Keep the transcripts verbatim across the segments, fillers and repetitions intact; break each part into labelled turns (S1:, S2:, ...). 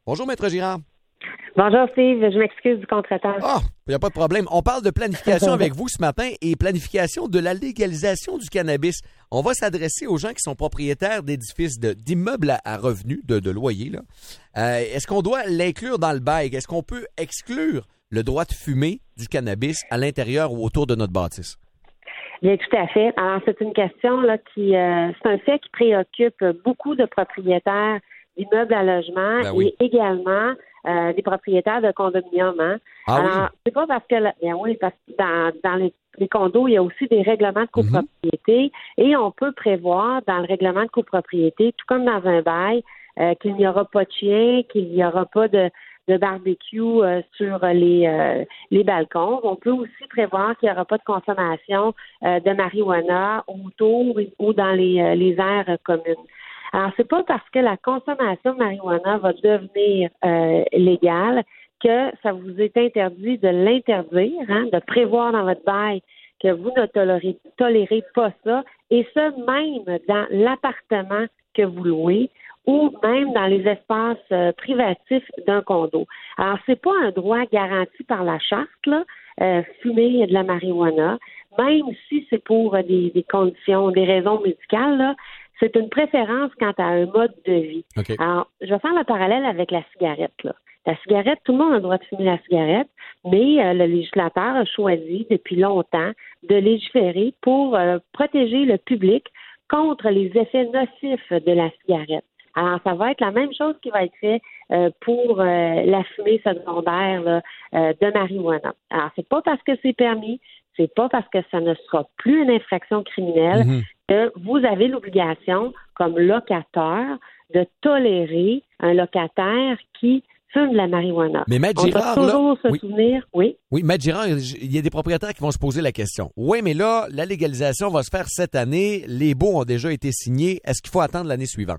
S1: Bonjour, Maître Girard.
S2: Bonjour Steve, je m'excuse du contretemps.
S1: Ah, il n'y a pas de problème. On parle de planification avec vous ce matin et planification de la légalisation du cannabis. On va s'adresser aux gens qui sont propriétaires d'édifices, de, d'immeubles à, à revenus, de, de loyers. Là. Euh, est-ce qu'on doit l'inclure dans le bail? Est-ce qu'on peut exclure le droit de fumer du cannabis à l'intérieur ou autour de notre bâtisse?
S2: Bien, tout à fait. Alors, c'est une question là qui, euh, c'est un fait qui préoccupe beaucoup de propriétaires d'immeubles à logement
S1: Ben oui.
S2: et également euh, des propriétaires de condominiums. Hein.
S1: Ah
S2: Alors,
S1: oui?
S2: c'est pas parce que, la, bien oui, parce que dans, dans les, les condos, il y a aussi des règlements de copropriété mm-hmm. et on peut prévoir dans le règlement de copropriété, tout comme dans un bail, euh, qu'il n'y aura pas de chien, qu'il n'y aura pas de de barbecue euh, sur les euh, les balcons. On peut aussi prévoir qu'il n'y aura pas de consommation euh, de marijuana autour ou dans les, euh, les aires communes. Alors, c'est pas parce que la consommation de marijuana va devenir euh, légale que ça vous est interdit de l'interdire, hein, de prévoir dans votre bail que vous ne tolérez, tolérez pas ça, et ça même dans l'appartement que vous louez, ou même dans les espaces euh, privatifs d'un condo. Alors, c'est pas un droit garanti par la charte, là, euh, fumer de la marijuana, même si c'est pour euh, des, des conditions, des raisons médicales, là, c'est une préférence quant à un mode de vie.
S1: Okay.
S2: Alors, je vais faire le parallèle avec la cigarette, là. La cigarette, tout le monde a le droit de fumer la cigarette, mais euh, le législateur a choisi depuis longtemps de légiférer pour euh, protéger le public contre les effets nocifs de la cigarette. Alors, ça va être la même chose qui va être fait euh, pour euh, la fumée secondaire là, euh, de marijuana. Alors, c'est pas parce que c'est permis, c'est pas parce que ça ne sera plus une infraction criminelle mm-hmm. que vous avez l'obligation, comme locataire, de tolérer un locataire qui fume de la marijuana.
S1: Mais Maître
S2: On
S1: Girard,
S2: doit toujours
S1: là,
S2: se
S1: oui.
S2: souvenir, oui.
S1: Oui, Maître Girard, il y a des propriétaires qui vont se poser la question. Oui, mais là, la légalisation va se faire cette année. Les baux ont déjà été signés. Est-ce qu'il faut attendre l'année suivante?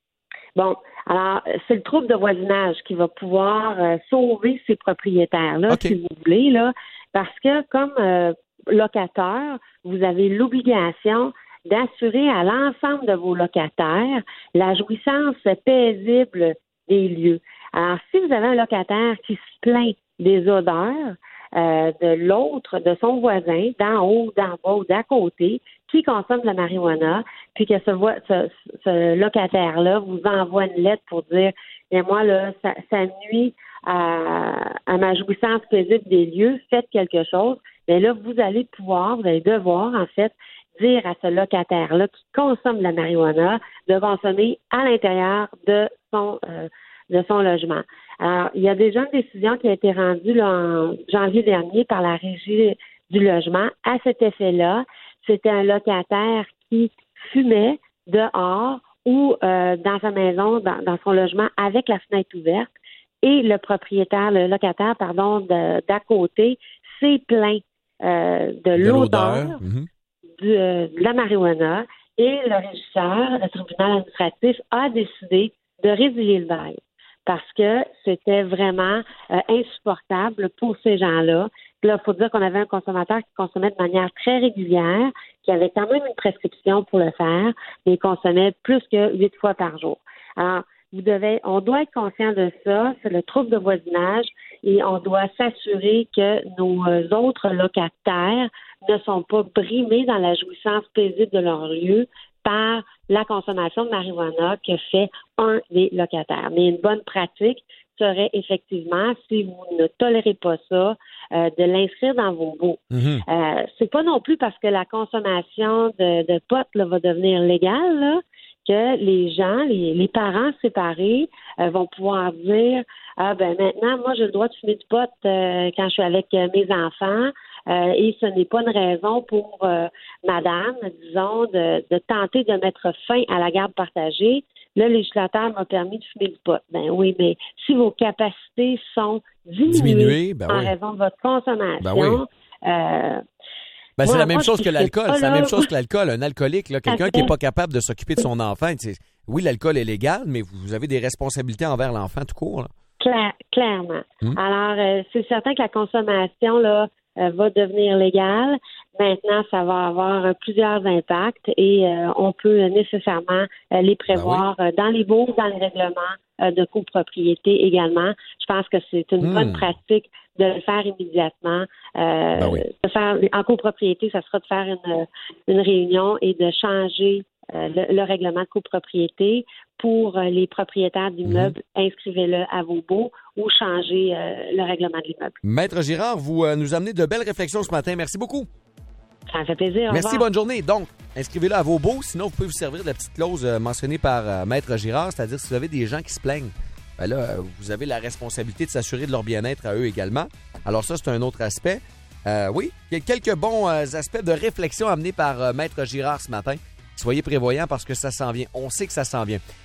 S2: Bon, alors, c'est le trouble de voisinage qui va pouvoir euh, sauver ces propriétaires-là,
S1: okay.
S2: si vous voulez, là, parce que comme euh, locataire, vous avez l'obligation d'assurer à l'ensemble de vos locataires la jouissance paisible des lieux. Alors, si vous avez un locataire qui se plaint des odeurs euh, de l'autre, de son voisin, d'en haut, d'en bas ou d'à côté, qui consomme de la marijuana, puis que ce, ce, ce locataire-là vous envoie une lettre pour dire mais moi, là, ça, ça nuit à, à ma jouissance paisible des lieux, faites quelque chose, bien là, vous allez pouvoir, vous allez devoir, en fait, dire à ce locataire-là qui consomme de la marijuana de consommer à l'intérieur de son euh, de son logement. Alors, il y a déjà une décision qui a été rendue là, en janvier dernier par la Régie du logement. À cet effet-là, c'était un locataire qui fumait dehors ou euh, dans sa maison, dans, dans son logement, avec la fenêtre ouverte, et le propriétaire, le locataire, pardon, de, d'à côté, s'est plaint euh, de, de l'odeur, l'odeur. Mm-hmm. Du, euh, de la marijuana, et le régisseur, le tribunal administratif, a décidé de résilier le bail parce que c'était vraiment euh, insupportable pour ces gens-là. Là, il faut dire qu'on avait un consommateur qui consommait de manière très régulière, qui avait quand même une prescription pour le faire, mais il consommait plus que huit fois par jour. Alors, vous devez, on doit être conscient de ça, c'est le trouble de voisinage, et on doit s'assurer que nos euh, autres locataires ne sont pas brimés dans la jouissance paisible de leur lieu par la consommation de marijuana que fait un des locataires. Mais une bonne pratique serait effectivement, si vous ne tolérez pas ça, euh, de l'inscrire dans vos baux. Mm-hmm. Euh, c'est pas non plus parce que la consommation de, de pot là, va devenir légale là, que les gens, les, les parents séparés euh, vont pouvoir dire ah ben maintenant, moi j'ai le droit de fumer du pot euh, quand je suis avec euh, mes enfants. Euh, et ce n'est pas une raison pour euh, madame, disons, de, de tenter de mettre fin à la garde partagée. Le législateur m'a permis de fumer du pot. Ben oui, mais si vos capacités sont diminuées, diminuées ben en oui. raison de votre consommation, ben oui. euh,
S1: ben, c'est
S2: moi,
S1: la même
S2: moi,
S1: chose que l'alcool. C'est la même chose que
S2: moi...
S1: l'alcool. Un alcoolique, là, quelqu'un qui n'est pas capable de s'occuper de son enfant. Oui, l'alcool est légal, mais vous avez des responsabilités envers l'enfant tout court. Là.
S2: Claire, clairement. Hum. Alors, euh, c'est certain que la consommation, là, euh, va devenir légal. Maintenant, ça va avoir euh, plusieurs impacts et euh, on peut nécessairement euh, les prévoir
S1: ben oui.
S2: euh, dans les baux, dans les règlements euh, de copropriété également. Je pense que c'est une
S1: mmh.
S2: bonne pratique de le faire immédiatement. Euh,
S1: ben oui.
S2: de faire, en copropriété, ça sera de faire une, une réunion et de changer euh, le, le règlement de copropriété pour euh, les propriétaires d'immeubles. Mmh. Inscrivez-le à vos baux ou changez euh, le règlement de l'immeuble.
S1: Maître Girard, vous euh, nous amenez de belles réflexions ce matin. Merci beaucoup.
S2: Ça me fait plaisir.
S1: Merci, bonne journée. Donc, inscrivez-le à vos baux. Sinon, vous pouvez vous servir de la petite clause euh, mentionnée par euh, Maître Girard, c'est-à-dire si vous avez des gens qui se plaignent, ben là, euh, vous avez la responsabilité de s'assurer de leur bien-être à eux également. Alors ça, c'est un autre aspect. Euh, oui, il y a quelques bons euh, aspects de réflexion amenés par euh, Maître Girard ce matin. Soyez prévoyants parce que ça s'en vient. On sait que ça s'en vient.